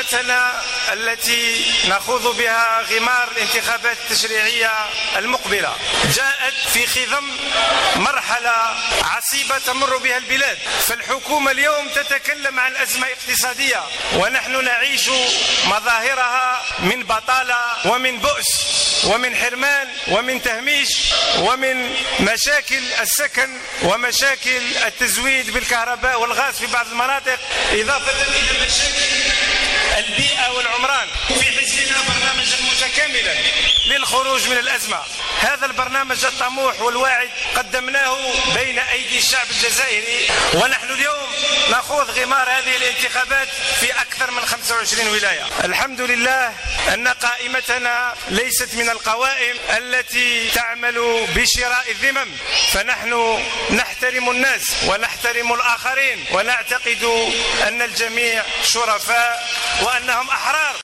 قائمتنا التي نخوض بها غمار الانتخابات التشريعية المقبلة جاءت في خضم مرحلة عصيبة تمر بها البلاد. فالحكومة اليوم تتكلم عن أزمة اقتصادية ونحن نعيش مظاهرها من بطالة ومن بؤس ومن حرمان ومن تهميش ومن مشاكل السكن ومشاكل التزويد بالكهرباء والغاز في بعض المناطق، إضافة إلى مشاكل البيئة والعمران. في حزبنا برنامجا متكاملا للخروج من الأزمة. هذا البرنامج الطموح والواعد قدمناه بين أيدي الشعب الجزائري، ونحن اليوم نخوض غمار هذه الانتخابات في أكثر من 25 ولاية. الحمد لله أن قائمتنا ليست من القوائم التي تعمل بشراء الذمم، فنحن نحترم الناس ونحترم الآخرين ونعتقد أن الجميع شرفاء وأنهم أحرار.